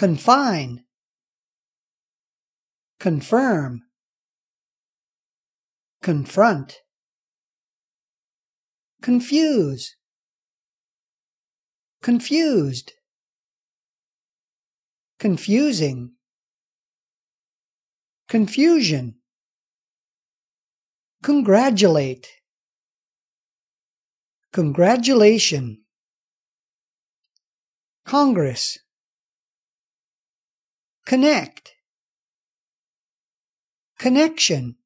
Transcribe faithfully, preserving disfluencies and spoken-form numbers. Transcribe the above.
confine, confirm, confront, confuse, confused, confusing, confusion, congratulate, congratulation, Congress, connect, connection,